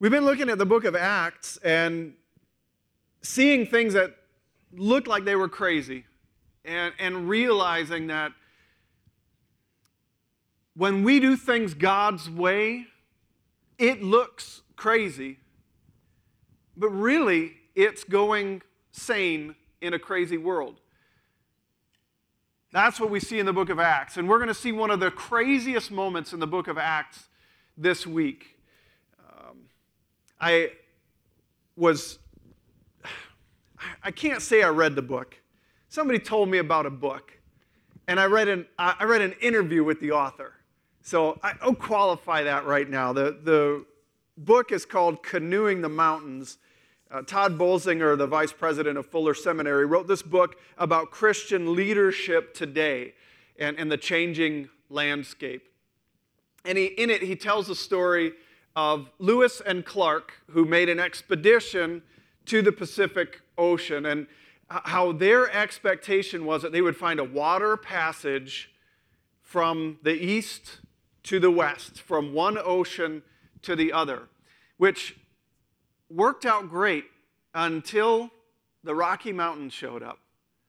We've been looking at the book of Acts and seeing things that looked like they were crazy and realizing that when we do things God's way, it looks crazy, but really it's going sane in a crazy world. That's what we see in the book of Acts. And we're going to see one of the craziest moments in the book of Acts this week. I can't say I read the book. Somebody told me about a book, and I read an interview with the author. So I'll qualify that right now. The book is called Canoeing the Mountains. Todd Bolsinger, the vice president of Fuller Seminary, wrote this book about Christian leadership today and the changing landscape. And in it, he tells the story of Lewis and Clark, who made an expedition to the Pacific Ocean, and how their expectation was that they would find a water passage from the east to the west, from one ocean to the other, which worked out great until the Rocky Mountains showed up.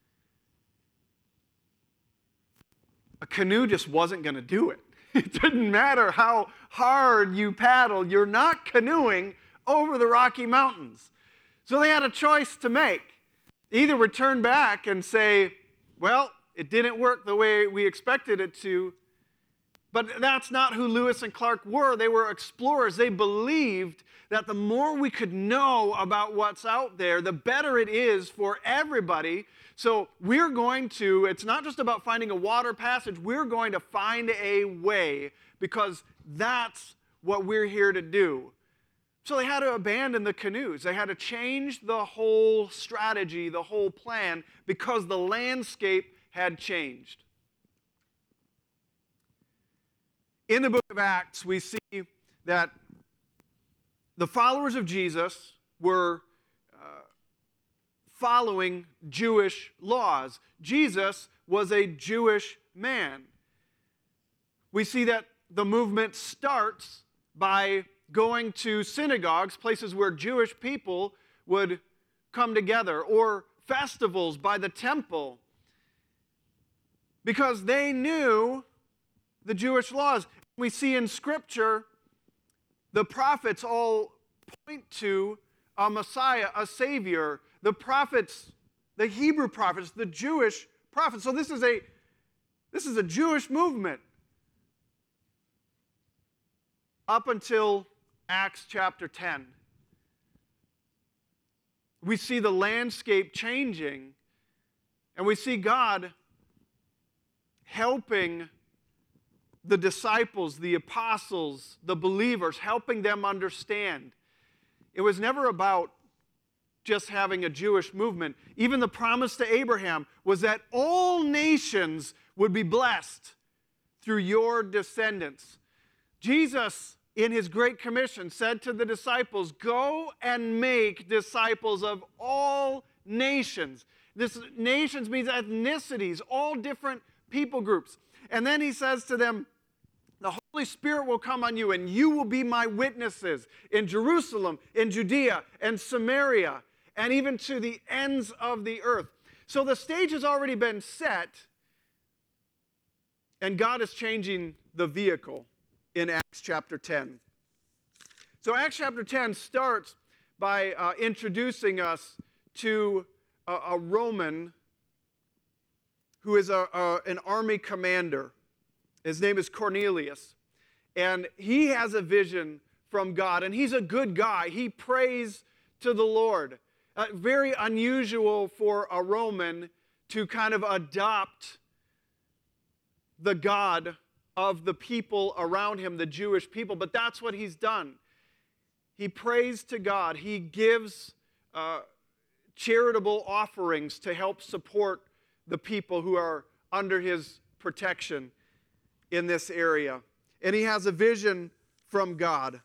A canoe just wasn't going to do it. It didn't matter how hard you paddled, you're not canoeing over the Rocky Mountains. So they had a choice to make. Either return back and say, well, it didn't work the way we expected it to. But that's not who Lewis and Clark were. They were explorers. They believed that the more we could know about what's out there, the better it is for everybody. So we're going to, it's not just about finding a water passage, we're going to find a way, because that's what we're here to do. So they had to abandon the canoes. They had to change the whole strategy, the whole plan, because the landscape had changed. In the book of Acts, we see that the followers of Jesus were following Jewish laws. Jesus was a Jewish man. We see that the movement starts by going to synagogues, places where Jewish people would come together, or festivals by the temple, because they knew the Jewish laws. We see in Scripture, the prophets all point to a Messiah, a Savior. The prophets, the Hebrew prophets, the Jewish prophets. So this is a Jewish movement up until Acts chapter 10. We see the landscape changing, and we see God helping the disciples, the apostles, the believers, helping them understand. It was never about just having a Jewish movement. Even the promise to Abraham was that all nations would be blessed through your descendants. Jesus, in his Great Commission, said to the disciples, go and make disciples of all nations. This nations means ethnicities, all different people groups. And then he says to them, the Holy Spirit will come on you, and you will be my witnesses in Jerusalem, in Judea, and Samaria, and even to the ends of the earth. So the stage has already been set, and God is changing the vehicle in Acts chapter 10. So Acts chapter 10 starts by introducing us to a Roman who is an army commander. His name is Cornelius, and he has a vision from God, and he's a good guy. He prays to the Lord. Very unusual for a Roman to kind of adopt the God of the people around him, the Jewish people, but that's what he's done. He prays to God. He gives charitable offerings to help support the people who are under his protection in this area. And he has a vision from God.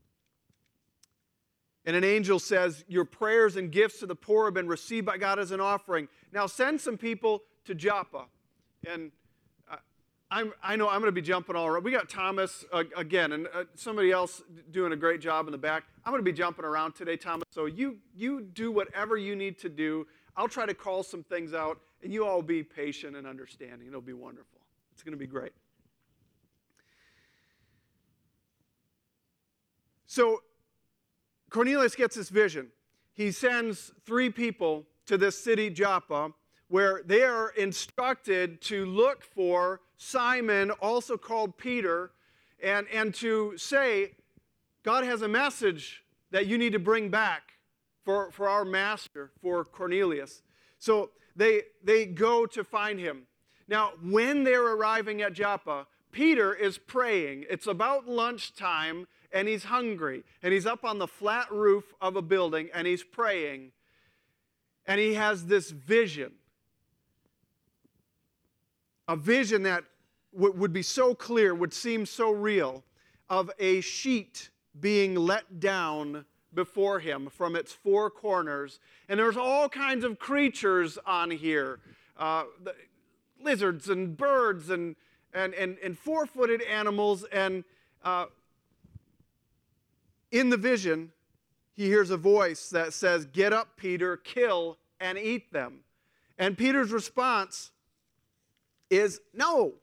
And an angel says, your prayers and gifts to the poor have been received by God as an offering. Now send some people to Joppa. And I know I'm going to be jumping all around. We got Thomas again, and somebody else doing a great job in the back. I'm going to be jumping around today, Thomas. So you do whatever you need to do. I'll try to call some things out, and you all be patient and understanding. It'll be wonderful. It's going to be great. So Cornelius gets this vision. He sends 3 people to this city, Joppa, where they are instructed to look for Simon, also called Peter, and to say, God has a message that you need to bring back for our master, for Cornelius. So they go to find him. Now, when they're arriving at Joppa, Peter is praying. It's about lunchtime, and he's hungry. And he's up on the flat roof of a building, and he's praying. And he has this vision. A vision that would be so clear, would seem so real, of a sheet being let down before him from its 4 corners. And there's all kinds of creatures on here. Lizards and birds and 4-footed animals. And in the vision, he hears a voice that says, "Get up, Peter, kill and eat them." And Peter's response is, "No.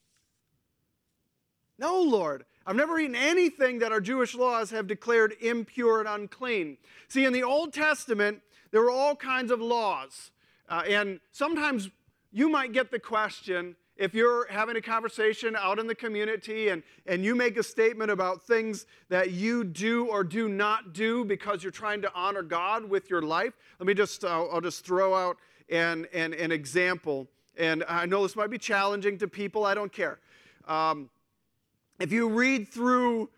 No, Lord. I've never eaten anything that our Jewish laws have declared impure and unclean." See, in the Old Testament, there were all kinds of laws. And sometimes you might get the question, if you're having a conversation out in the community and you make a statement about things that you do or do not do because you're trying to honor God with your life. Let me just, I'll just throw out an example. And I know this might be challenging to people. I don't care. If you read through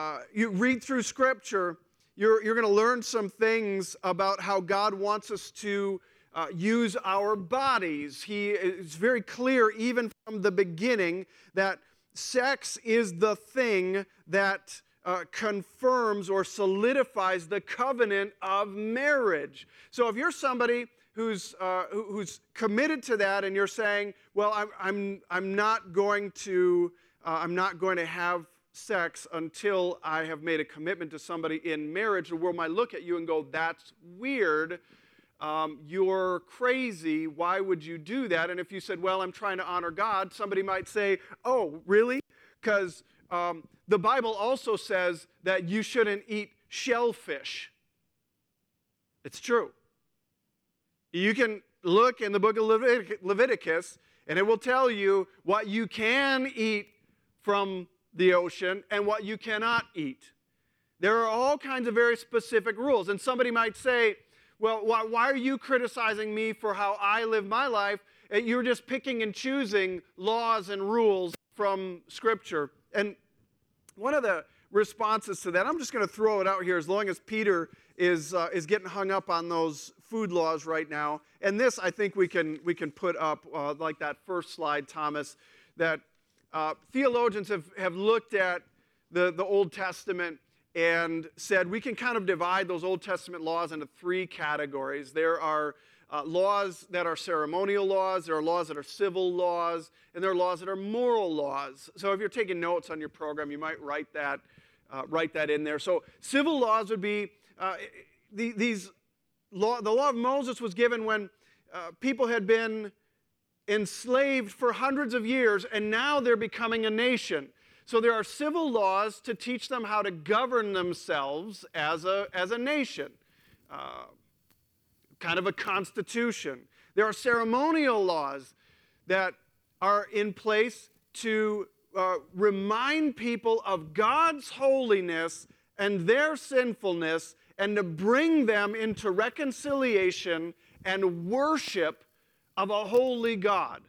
Scripture, you're going to learn some things about how God wants us to use our bodies. It's very clear, even from the beginning, that sex is the thing that confirms or solidifies the covenant of marriage. So if you're somebody who's committed to that, and you're saying, "Well, I'm not going to have sex until I have made a commitment to somebody in marriage," the world might look at you and go, "That's weird. You're crazy. Why would you do that?" And if you said, "Well, I'm trying to honor God," somebody might say, "Oh, really? Because the Bible also says that you shouldn't eat shellfish." It's true. You can look in the book of Leviticus, and it will tell you what you can eat from the ocean and what you cannot eat. There are all kinds of very specific rules. And somebody might say, "Well, why are you criticizing me for how I live my life? You're just picking and choosing laws and rules from Scripture." And one of the responses to that, I'm just going to throw it out here as long as Peter is getting hung up on those food laws right now. And this, I think we can put up, like that first slide, Thomas, that theologians have looked at the Old Testament and said we can kind of divide those Old Testament laws into 3 categories. There are laws that are ceremonial laws, there are laws that are civil laws, and there are laws that are moral laws. So if you're taking notes on your program, you might write that in there. So civil laws would be the law of Moses was given when people had been enslaved for hundreds of years, and now they're becoming a nation. So there are civil laws to teach them how to govern themselves as a nation, kind of a constitution. There are ceremonial laws that are in place to remind people of God's holiness and their sinfulness, and to bring them into reconciliation and worship of a holy God.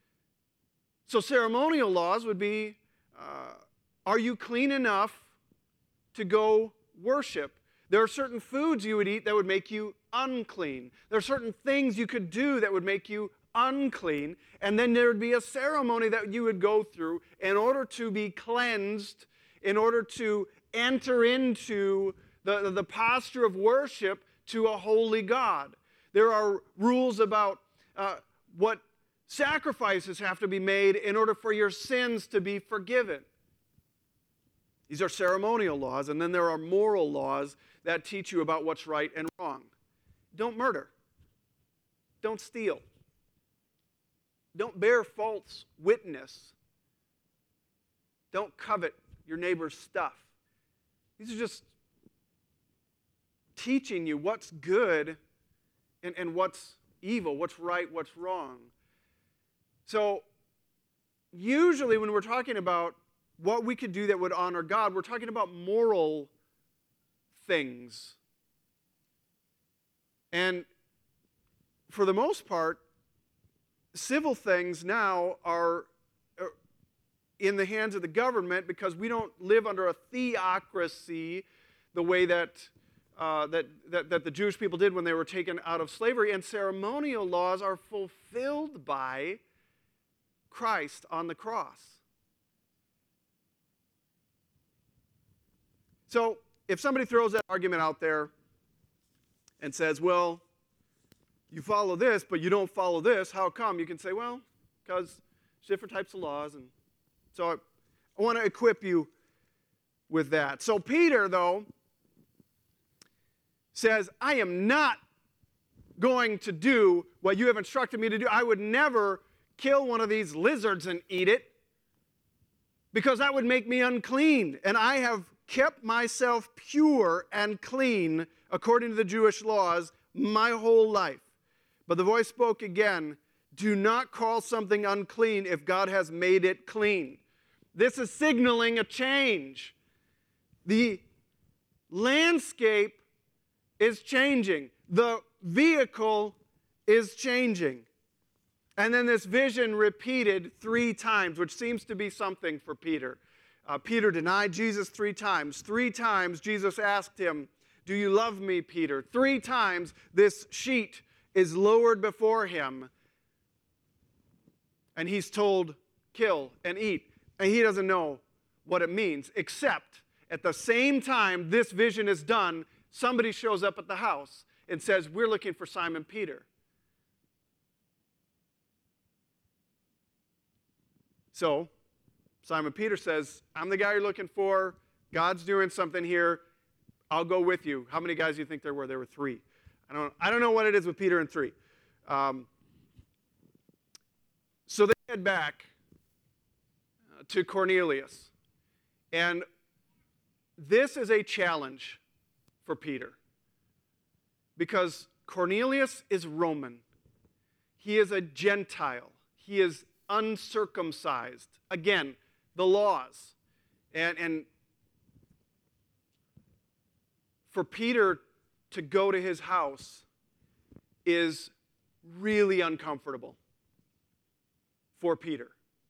So ceremonial laws would be, are you clean enough to go worship? There are certain foods you would eat that would make you unclean. There are certain things you could do that would make you unclean. And then there would be a ceremony that you would go through in order to be cleansed, in order to enter into the posture of worship to a holy God. There are rules about what Sacrifices have to be made in order for your sins to be forgiven. These are ceremonial laws, and then there are moral laws that teach you about what's right and wrong. Don't murder. Don't steal. Don't bear false witness. Don't covet your neighbor's stuff. These are just teaching you what's good and what's evil, what's right, what's wrong. So, usually when we're talking about what we could do that would honor God, we're talking about moral things. And for the most part, civil things now are in the hands of the government because we don't live under a theocracy the way that the Jewish people did when they were taken out of slavery. And ceremonial laws are fulfilled by Christ on the cross. So if somebody throws that argument out there and says, well, you follow this, but you don't follow this, how come? You can say, well, because there's different types of laws. And so I want to equip you with that. So Peter, though, says, I am not going to do what you have instructed me to do. I would never kill one of these lizards and eat it because that would make me unclean. And I have kept myself pure and clean according to the Jewish laws my whole life. But the voice spoke again, do not call something unclean if God has made it clean. This is signaling a change. The landscape is changing. The vehicle is changing. And then this vision repeated 3 times, which seems to be something for Peter. Peter denied Jesus 3 times. 3 times Jesus asked him, do you love me, Peter? 3 times this sheet is lowered before him. And he's told, kill and eat. And he doesn't know what it means, except at the same time this vision is done, somebody shows up at the house and says, we're looking for Simon Peter. So, Simon Peter says, I'm the guy you're looking for. God's doing something here. I'll go with you. How many guys do you think there were? There were 3. I don't know what it is with Peter and 3. So they head back to Cornelius. And this is a challenge for Peter. Because Cornelius is Roman. He is a Gentile. He is uncircumcised. Again, the laws. And for Peter to go to his house is really uncomfortable for Peter.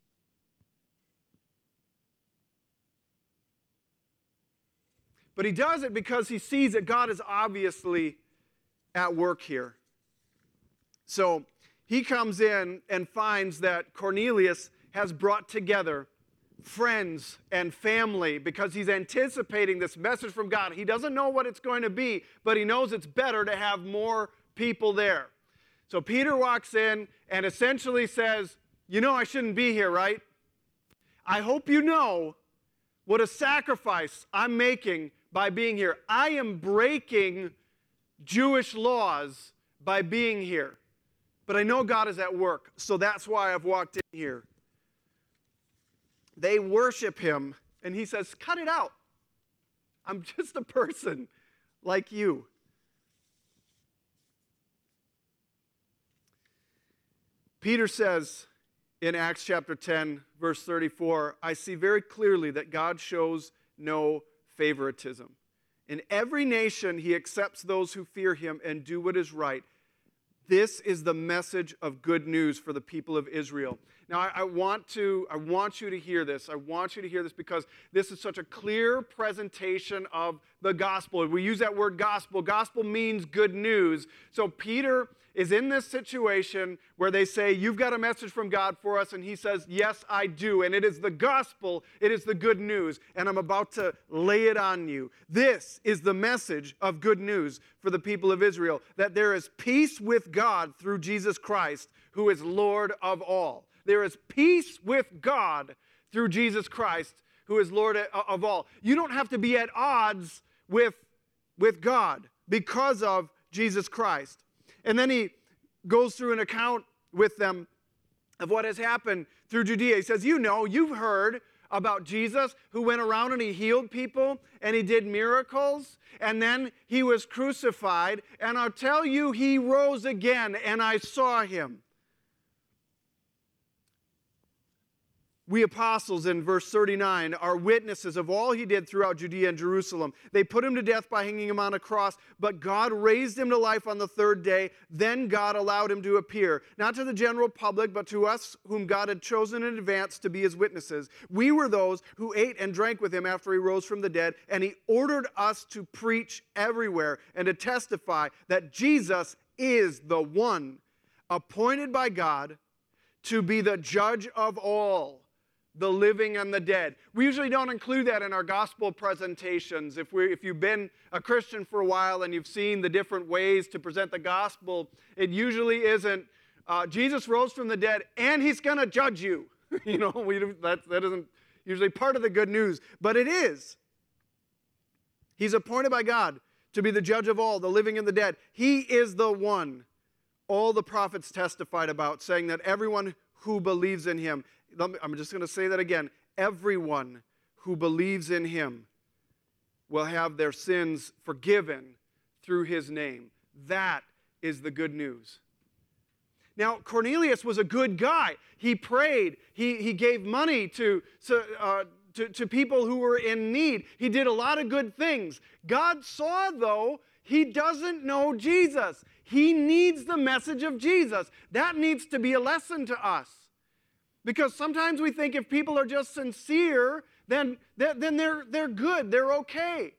But he does it because he sees that God is obviously at work here. So he comes in and finds that Cornelius has brought together friends and family because he's anticipating this message from God. He doesn't know what it's going to be, but he knows it's better to have more people there. So Peter walks in and essentially says, you know I shouldn't be here, right? I hope you know what a sacrifice I'm making by being here. I am breaking Jewish laws by being here. But I know God is at work, so that's why I've walked in here. They worship him, and he says, cut it out. I'm just a person like you. Peter says in Acts chapter 10, verse 34, I see very clearly that God shows no favoritism. In every nation, he accepts those who fear him and do what is right. This is the message of good news for the people of Israel. Now, I want you to hear this. I want you to hear this because this is such a clear presentation of the gospel. We use that word gospel. Gospel means good news. So Peter is in this situation where they say, you've got a message from God for us, and he says, yes, I do. And it is the gospel. It is the good news. And I'm about to lay it on you. This is the message of good news for the people of Israel, that there is peace with God through Jesus Christ, who is Lord of all. There is peace with God through Jesus Christ, who is Lord of all. You don't have to be at odds with God because of Jesus Christ. And then he goes through an account with them of what has happened through Judea. He says, you've heard about Jesus who went around and he healed people and he did miracles, and then he was crucified, and I'll tell you, he rose again, and I saw him. We apostles, in verse 39, are witnesses of all he did throughout Judea and Jerusalem. They put him to death by hanging him on a cross, but God raised him to life on the third day. Then God allowed him to appear, not to the general public, but to us whom God had chosen in advance to be his witnesses. We were those who ate and drank with him after he rose from the dead, and he ordered us to preach everywhere and to testify that Jesus is the one appointed by God to be the judge of all, the living and the dead. We usually don't include that in our gospel presentations. If you've been a Christian for a while and you've seen the different ways to present the gospel, it usually isn't Jesus rose from the dead and he's going to judge you. That isn't usually part of the good news, but it is. He's appointed by God to be the judge of all, the living and the dead. He is the one all the prophets testified about, saying that everyone who believes in him, I'm just going to say that again, everyone who believes in him will have their sins forgiven through his name. That is the good news. Now, Cornelius was a good guy. He prayed. He gave money to people who were in need. He did a lot of good things. God saw, though, he doesn't know Jesus. He needs the message of Jesus. That needs to be a lesson to us. Because sometimes we think if people are just sincere, then they're good, they're okay.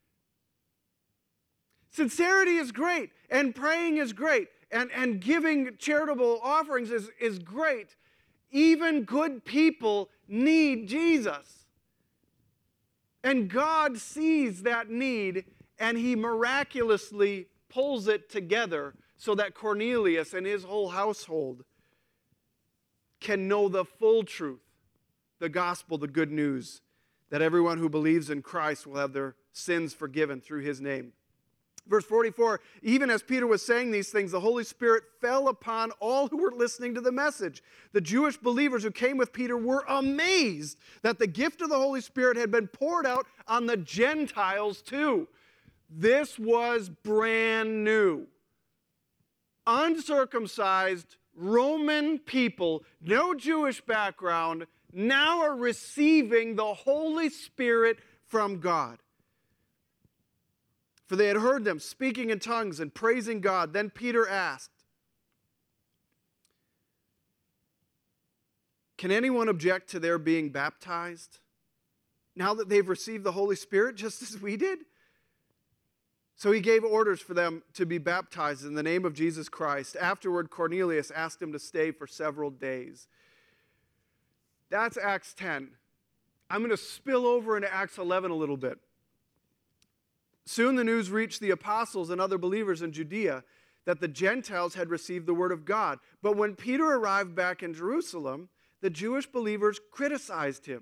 Sincerity is great, and praying is great, and giving charitable offerings is great. Even good people need Jesus. And God sees that need, and he miraculously pulls it together so that Cornelius and his whole household can know the full truth, the gospel, the good news, that everyone who believes in Christ will have their sins forgiven through his name. Verse 44, even as Peter was saying these things, the Holy Spirit fell upon all who were listening to the message. The Jewish believers who came with Peter were amazed that the gift of the Holy Spirit had been poured out on the Gentiles too. This was brand new. Uncircumcised Roman people, no Jewish background, now are receiving the Holy Spirit from God. For they had heard them speaking in tongues and praising God. Then Peter asked, can anyone object to their being baptized now that they've received the Holy Spirit just as we did? So he gave orders for them to be baptized in the name of Jesus Christ. Afterward, Cornelius asked him to stay for several days. That's Acts 10. I'm going to spill over into Acts 11 a little bit. Soon the news reached the apostles and other believers in Judea that the Gentiles had received the word of God. But when Peter arrived back in Jerusalem, the Jewish believers criticized him.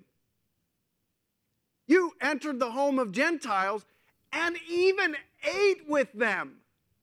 You entered the home of Gentiles and even ate with them.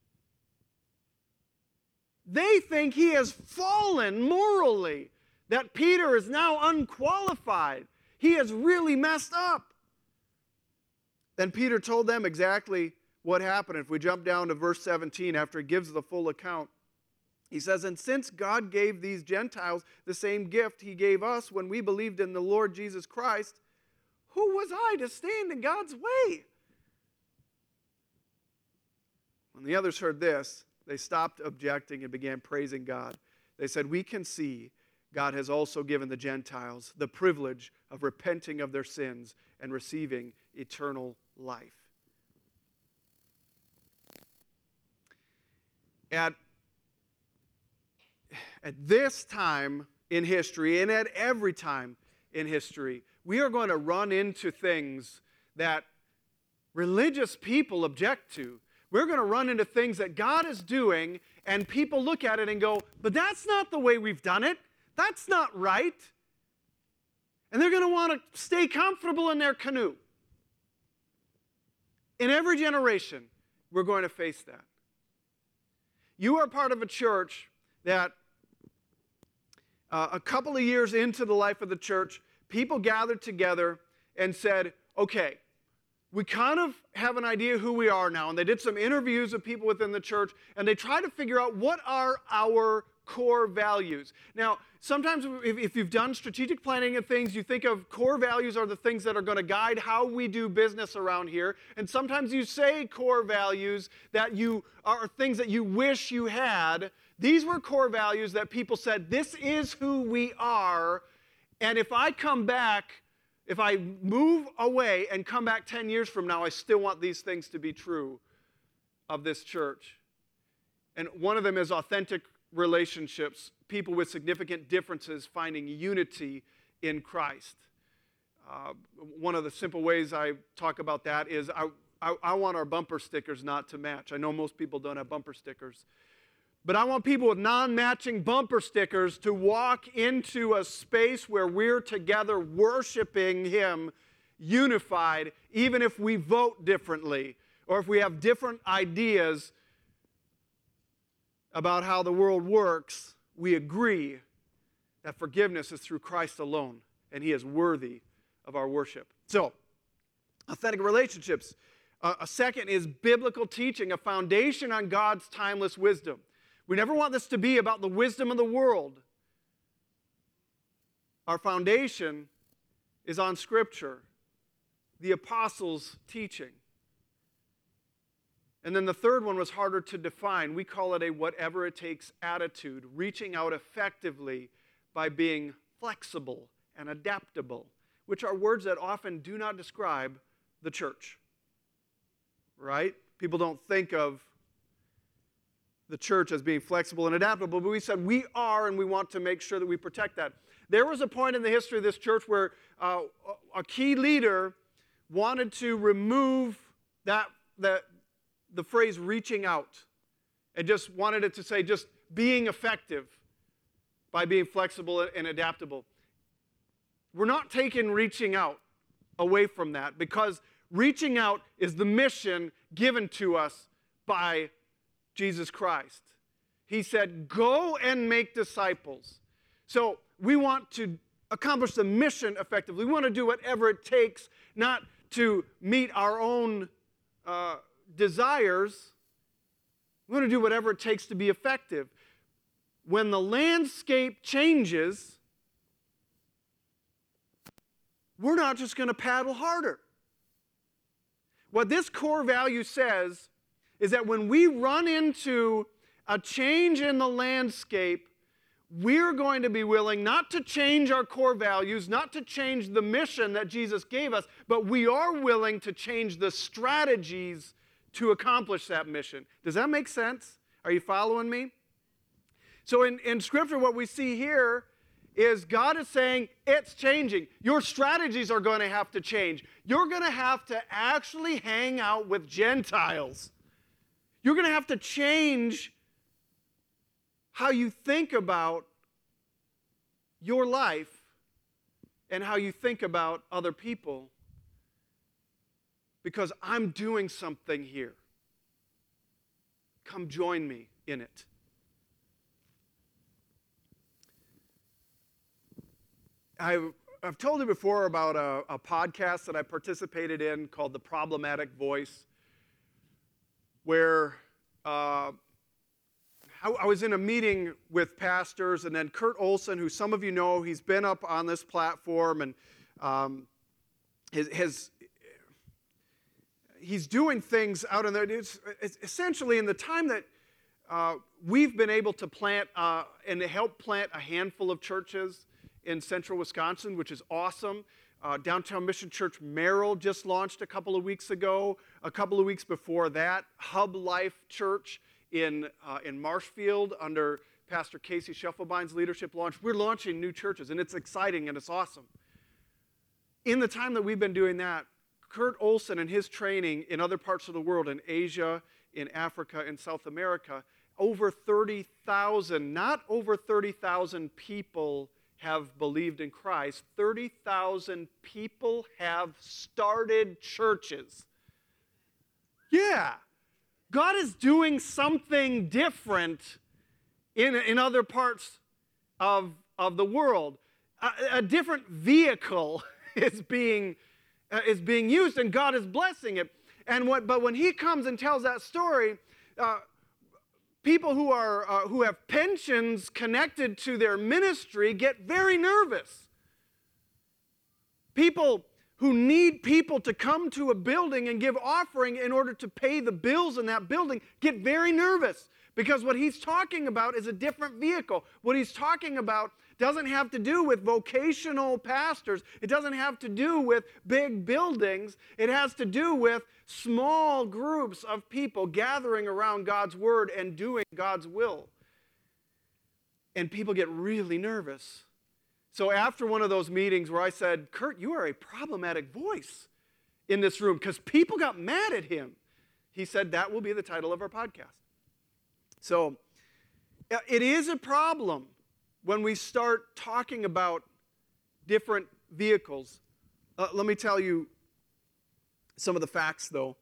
They think he has fallen morally, that Peter is now unqualified. He has really messed up. Then Peter told them exactly what happened. If we jump down to verse 17, after he gives the full account, he says, and since God gave these Gentiles the same gift he gave us when we believed in the Lord Jesus Christ, who was I to stand in God's way? When the others heard this, they stopped objecting and began praising God. They said, we can see God has also given the Gentiles the privilege of repenting of their sins and receiving eternal life. At this time in history, and at every time in history, we are going to run into things that religious people object to. We're going to run into things that God is doing, and people look at it and go, but that's not the way we've done it. That's not right. And they're going to want to stay comfortable in their canoe. In every generation, we're going to face that. You are part of a church that a couple of years into the life of the church, people gathered together and said, okay, we kind of have an idea who we are now. And they did some interviews of people within the church, and they tried to figure out what are our core values. Now, sometimes if you've done strategic planning and things, you think of core values are the things that are going to guide how we do business around here. And sometimes you say core values that you are things that you wish you had. These were core values that people said, this is who we are. And if I come back, if I move away and come back 10 years from now, I still want these things to be true of this church. And one of them is authentic relationships, people with significant differences finding unity in Christ. One of the simple ways I talk about that is I want our bumper stickers not to match. I know most people don't have bumper stickers. But I want people with non-matching bumper stickers to walk into a space where we're together worshiping Him, unified, even if we vote differently or if we have different ideas about how the world works. We agree that forgiveness is through Christ alone, and He is worthy of our worship. So, authentic relationships. A second is biblical teaching, a foundation on God's timeless wisdom. We never want this to be about the wisdom of the world. Our foundation is on Scripture, the apostles' teaching. And then the third one was harder to define. We call it a whatever it takes attitude, reaching out effectively by being flexible and adaptable, which are words that often do not describe the church. Right? People don't think of the church as being flexible and adaptable, but we said we are, and we want to make sure that we protect that. There was a point in the history of this church where a key leader wanted to remove the phrase reaching out and just wanted it to say just being effective by being flexible and adaptable. We're not taking reaching out away from that, because reaching out is the mission given to us by Jesus Christ. He said, go and make disciples. So we want to accomplish the mission effectively. We want to do whatever it takes, not to meet our own desires. We want to do whatever it takes to be effective. When the landscape changes, we're not just going to paddle harder. What this core value says is that when we run into a change in the landscape, we're going to be willing not to change our core values, not to change the mission that Jesus gave us, but we are willing to change the strategies to accomplish that mission. Does that make sense? Are you following me? So in Scripture, what we see here is God is saying, it's changing. Your strategies are going to have to change. You're going to have to actually hang out with Gentiles. You're going to have to change how you think about your life and how you think about other people, because I'm doing something here. Come join me in it. I've told you before about a podcast that I participated in called The Problematic Voice, where I was in a meeting with pastors, and then Kurt Olson, who some of you know, he's been up on this platform, and he's doing things out in there. It's essentially in the time that we've been able to plant and help plant a handful of churches in central Wisconsin, which is awesome. Downtown Mission Church Merrill just launched a couple of weeks ago. A couple of weeks before that, Hub Life Church in Marshfield under Pastor Casey Scheffelbein's leadership launched. We're launching new churches, and it's exciting and it's awesome. In the time that we've been doing that, Kurt Olson and his training in other parts of the world, in Asia, in Africa, in South America, over 30,000, not over 30,000 people have believed in Christ. 30,000 people have started churches. Yeah, God is doing something different in other parts of the world. A different vehicle is being used, and God is blessing it. But when he comes and tells that story, people who have pensions connected to their ministry get very nervous. People who need people to come to a building and give offering in order to pay the bills in that building get very nervous, because what he's talking about is a different vehicle. What he's talking about doesn't have to do with vocational pastors. It doesn't have to do with big buildings. It has to do with small groups of people gathering around God's word and doing God's will. And people get really nervous. So after one of those meetings where I said, Kurt, you are a problematic voice in this room, because people got mad at him, he said, that will be the title of our podcast. So it is a problem when we start talking about different vehicles. Let me tell you some of the facts, though.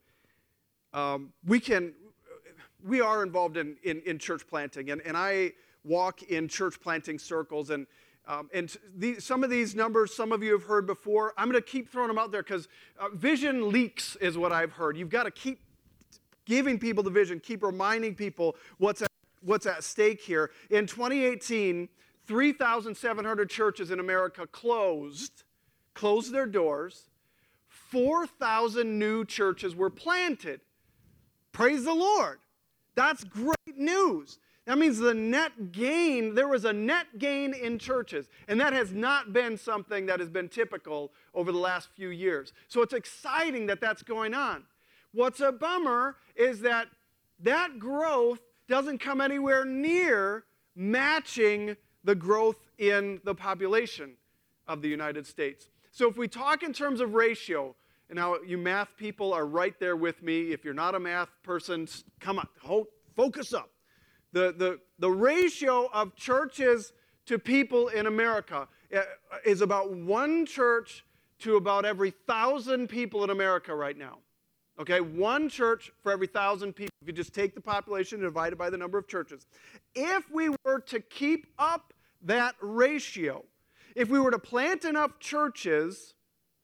We are involved in church planting, and I walk in church planting circles, and some of these numbers some of you have heard before. I'm going to keep throwing them out there because vision leaks is what I've heard. You've got to keep giving people the vision, keep reminding people what's at stake here. In 2018, 3,700 churches in America closed their doors. 4,000 new churches were planted. Praise the Lord. That's great news. That means there was a net gain in churches. And that has not been something that has been typical over the last few years. So it's exciting that that's going on. What's a bummer is that growth doesn't come anywhere near matching the growth in the population of the United States. So if we talk in terms of ratio, and now you math people are right there with me. If you're not a math person, come on, focus up. The ratio of churches to people in America is about one church to about every 1,000 people in America right now. Okay, one church for every 1,000 people. If you just take the population and divide it by the number of churches. If we were to keep up that ratio, if we were to plant enough churches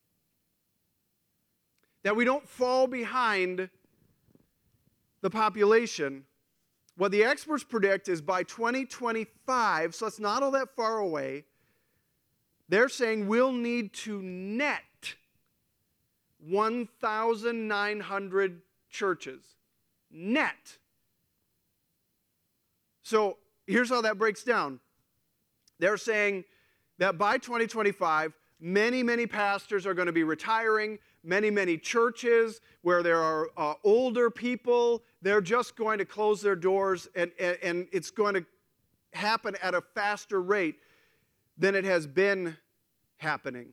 that we don't fall behind the population, what the experts predict is by 2025, so it's not all that far away, they're saying we'll need to net 1,900 churches. Net. So here's how that breaks down. They're saying that by 2025, many pastors are going to be retiring. Many churches where there are older people, they're just going to close their doors, and it's going to happen at a faster rate than it has been happening.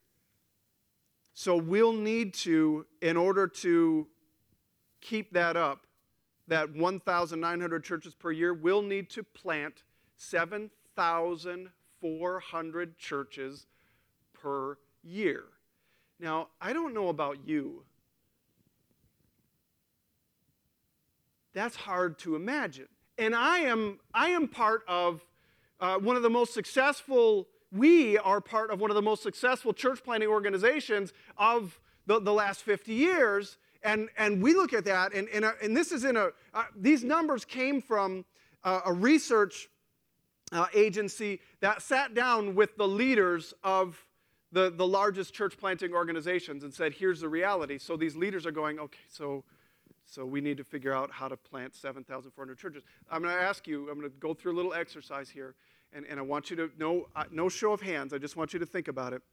So we'll need to, in order to keep that up, that 1,900 churches per year, we'll need to plant 7,400 churches per year. Now, I don't know about you. That's hard to imagine. And I am part of one of the most successful, we are part of one of the most successful church planting organizations of the last 50 years. And we look at that, and this is these numbers came from a research agency that sat down with the leaders of the largest church planting organizations and said, here's the reality. So these leaders are going, okay, so So we need to figure out how to plant 7,400 churches. I'm going to ask you, I'm going to go through a little exercise here, and I want you to, no show of hands, I just want you to think about it.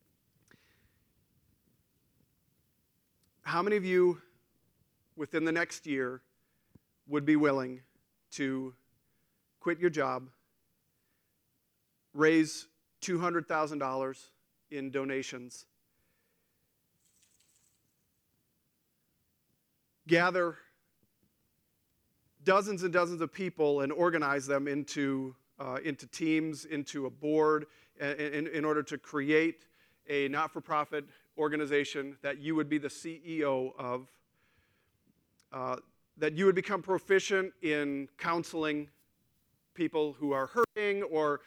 How many of you, within the next year, would be willing to quit your job, raise $200,000 in donations, gather dozens and dozens of people and organize them into teams, into a board, in order to create a not-for-profit organization that you would be the CEO of, that you would become proficient in counseling people who are hurting, or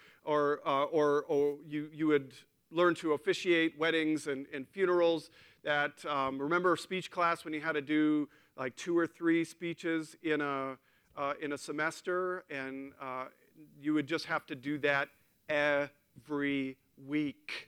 you would learn to officiate weddings and funerals. That remember speech class when you had to do like 2 or 3 speeches in a semester, and you would just have to do that every week.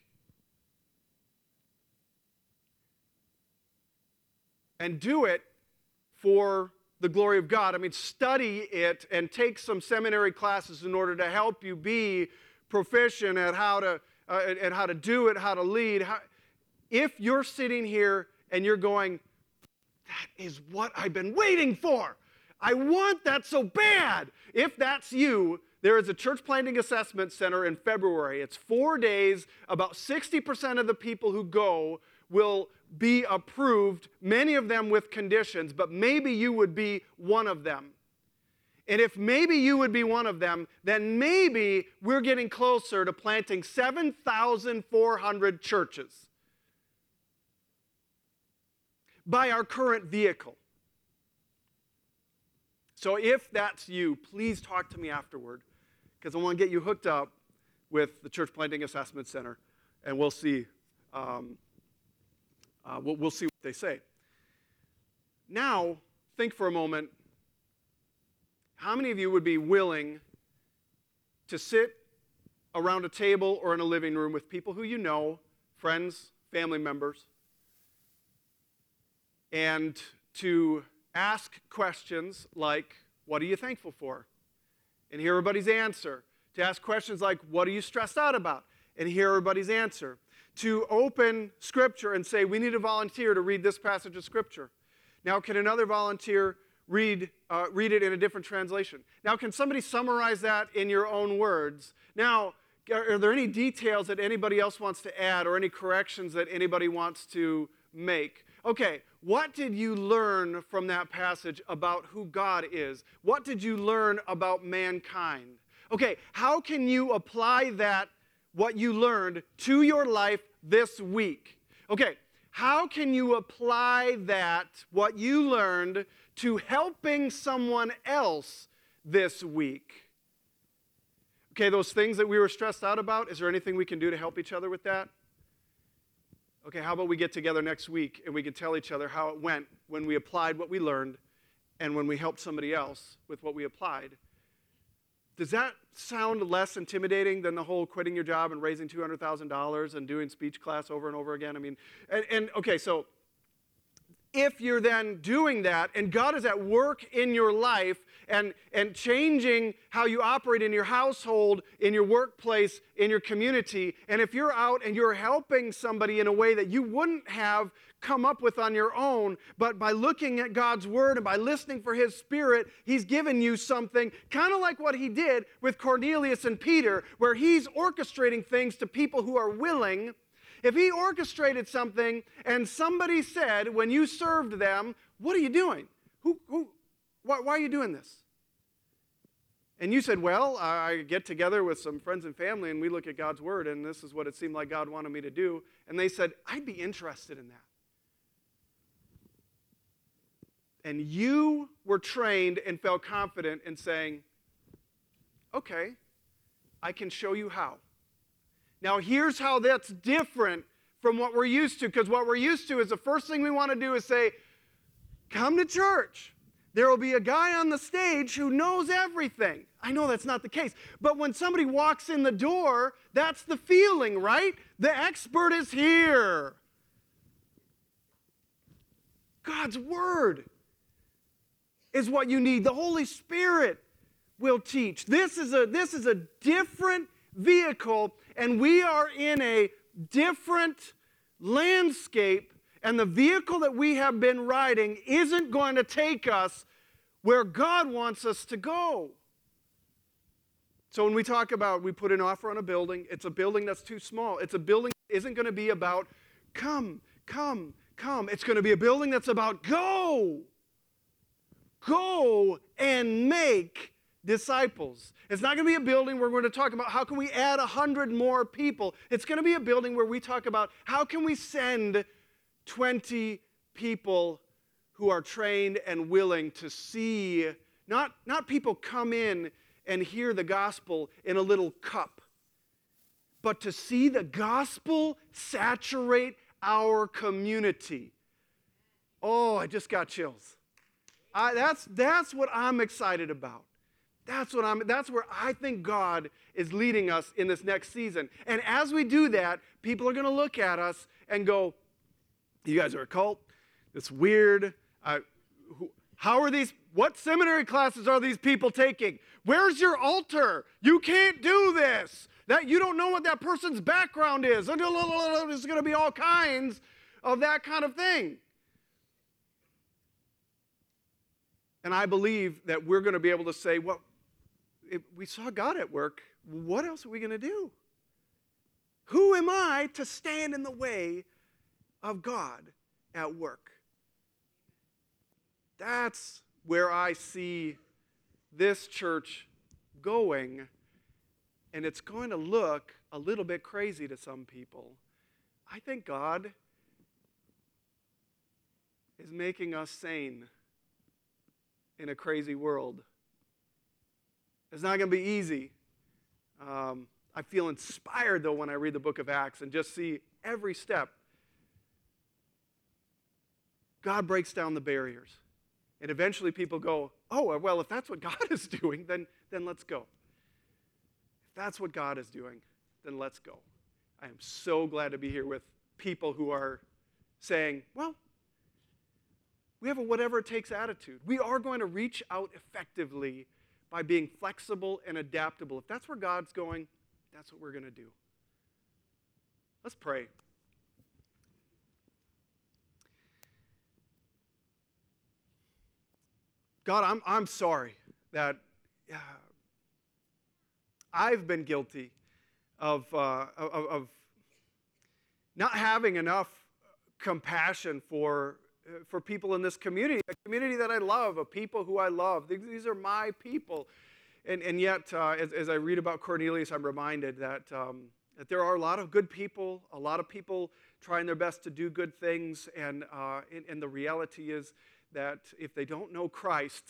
And do it for the glory of God. I mean, study it and take some seminary classes in order to help you be proficient at how to do it, how to lead. If you're sitting here and you're going, that is what I've been waiting for. I want that so bad. If that's you, there is a church planting assessment center in February. It's 4 days. About 60% of the people who go will be approved, many of them with conditions, but maybe you would be one of them. And if maybe you would be one of them, then maybe we're getting closer to planting 7,400 churches by our current vehicle. So if that's you, please talk to me afterward, because I want to get you hooked up with the Church Planting Assessment Center, and we'll see. We'll see what they say. Now, think for a moment. How many of you would be willing to sit around a table or in a living room with people who you know, friends, family members, and to ask questions like, what are you thankful for? And hear everybody's answer. To ask questions like, what are you stressed out about? And hear everybody's answer. To open Scripture and say, we need a volunteer to read this passage of Scripture. Now, can another volunteer read it in a different translation? Now, can somebody summarize that in your own words? Now, are there any details that anybody else wants to add, or any corrections that anybody wants to make? Okay, what did you learn from that passage about who God is? What did you learn about mankind? Okay, how can you apply that, what you learned, to your life this week? Okay, how can you apply that, what you learned, to helping someone else this week? Okay, those things that we were stressed out about, is there anything we can do to help each other with that? Okay, how about we get together next week and we can tell each other how it went when we applied what we learned and when we helped somebody else with what we applied? Does that sound less intimidating than the whole quitting your job and raising $200,000 and doing speech class over and over again? I mean, okay, so if you're then doing that and God is at work in your life and changing how you operate in your household, in your workplace, in your community, and if you're out and you're helping somebody in a way that you wouldn't have come up with on your own, but by looking at God's Word and by listening for His Spirit, He's given you something, kind of like what He did with Cornelius and Peter, where He's orchestrating things to people who are willing. If He orchestrated something and somebody said, when you served them, what are you doing? Why are you doing this? And you said, well, I get together with some friends and family and we look at God's Word and this is what it seemed like God wanted me to do. And they said, I'd be interested in that. And you were trained and felt confident in saying, okay, I can show you how. Now, here's how that's different from what we're used to, because what we're used to is the first thing we want to do is say, come to church. There will be a guy on the stage who knows everything. I know that's not the case. But when somebody walks in the door, that's the feeling, right? The expert is here. God's Word. is what you need. The Holy Spirit will teach. This is a different vehicle, and we are in a different landscape, and the vehicle that we have been riding isn't going to take us where God wants us to go. So when we talk about, we put an offer on a building, it's a building that's too small. It's a building that isn't going to be about come, come, come. It's going to be a building that's about go. Go and make disciples. It's not going to be a building where we're going to talk about how can we add 100 more people. It's going to be a building where we talk about how can we send 20 people who are trained and willing to see, not people come in and hear the gospel in a little cup, but to see the gospel saturate our community. Oh, I just got chills. That's what I'm excited about. That's where I think God is leading us in this next season. And as we do that, people are going to look at us and go, you guys are a cult? It's weird. What seminary classes are these people taking? Where's your altar? You can't do this. That you don't know what that person's background is. There's going to be all kinds of that kind of thing. And I believe that we're going to be able to say, well, if we saw God at work, what else are we going to do? Who am I to stand in the way of God at work? That's where I see this church going, and it's going to look a little bit crazy to some people. I think God is making us sane in a crazy world. It's not going to be easy. I feel inspired, though, when I read the book of Acts and just see every step. God breaks down the barriers. And eventually people go, oh, well, if that's what God is doing, then let's go. If that's what God is doing, then let's go. I am so glad to be here with people who are saying, well, we have a whatever it takes attitude. We are going to reach out effectively by being flexible and adaptable. If that's where God's going, that's what we're going to do. Let's pray. God, I'm sorry that I've been guilty of not having enough compassion for people in this community, a community that I love, a people who I love. These are my people. And yet, as I read about Cornelius, I'm reminded that there are a lot of good people, a lot of people trying their best to do good things, and the reality is that if they don't know Christ,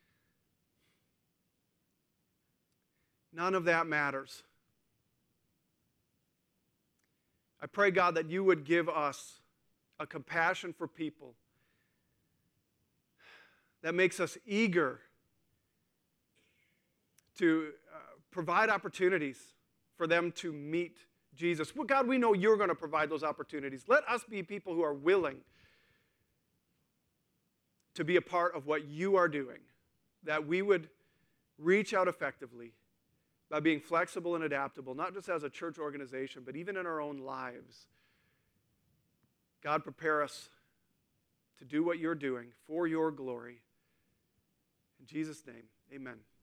none of that matters. I pray, God, that you would give us a compassion for people that makes us eager to provide opportunities for them to meet Jesus. Well, God, we know you're going to provide those opportunities. Let us be people who are willing to be a part of what you are doing, that we would reach out effectively by being flexible and adaptable, not just as a church organization, but even in our own lives. God, prepare us to do what you're doing for your glory. In Jesus' name, amen.